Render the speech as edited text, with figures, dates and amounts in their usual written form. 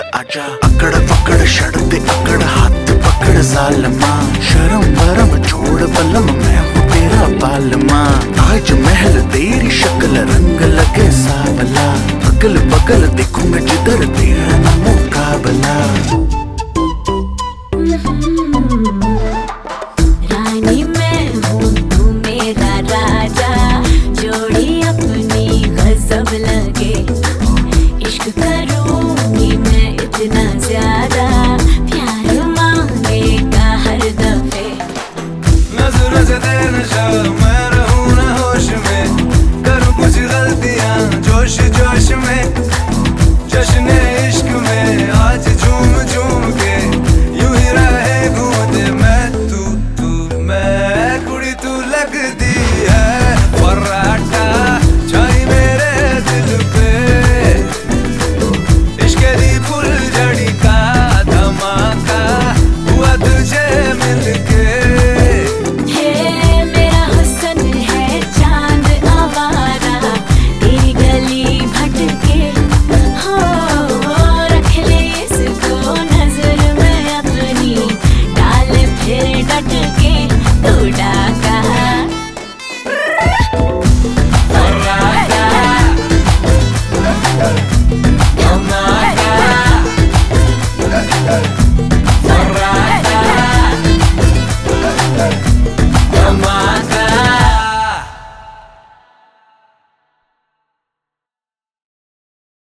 आजा अकड़ पकड़ शड़ते अकड़ हाथ पकड़ सालमा शर्म वरम छोड़ बलम मैं हूँ तेरा बालमा ताज महल तेरी शक्ल रंग लगे सावला अगल बगल देखूं मैं जिधर तेरा ना मुकाबला। रानी मैं हूँ तू मेरा राजा जोड़ी अपनी गजब लगे इश्क करूँगी मैं इतना ज्यादा प्यार मांगेगा हर दफे नजर से तेरे नशा मैं रहूँ ना होश में करूँ कुछ गलतियाँ जोश जोश में